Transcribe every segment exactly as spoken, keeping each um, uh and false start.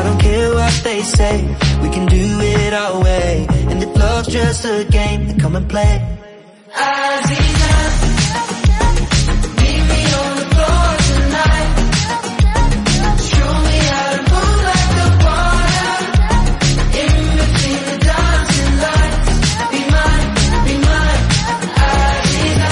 I don't care what they say, we can do it our way. And if love's just a game, then come and play. Aziza, meet me on the floor tonight. Show me how to move like the water. In between the dancing lights. Be mine, be mine, Aziza.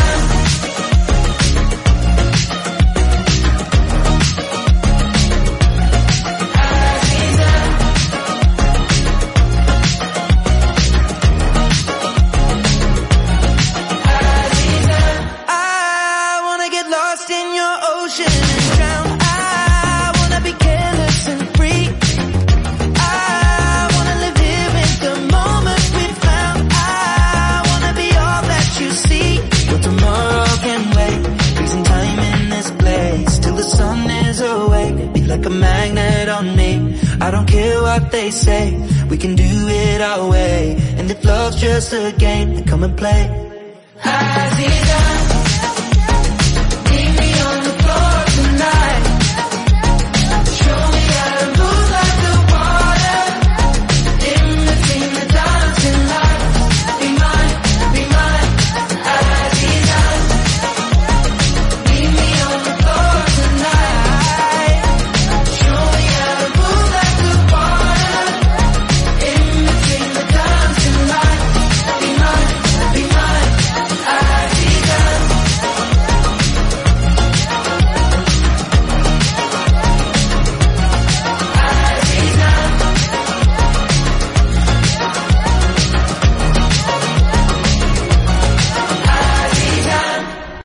Like a magnet on me, I don't care what they say, we can do it our way. And if love's just a game, then come and play. Aziza.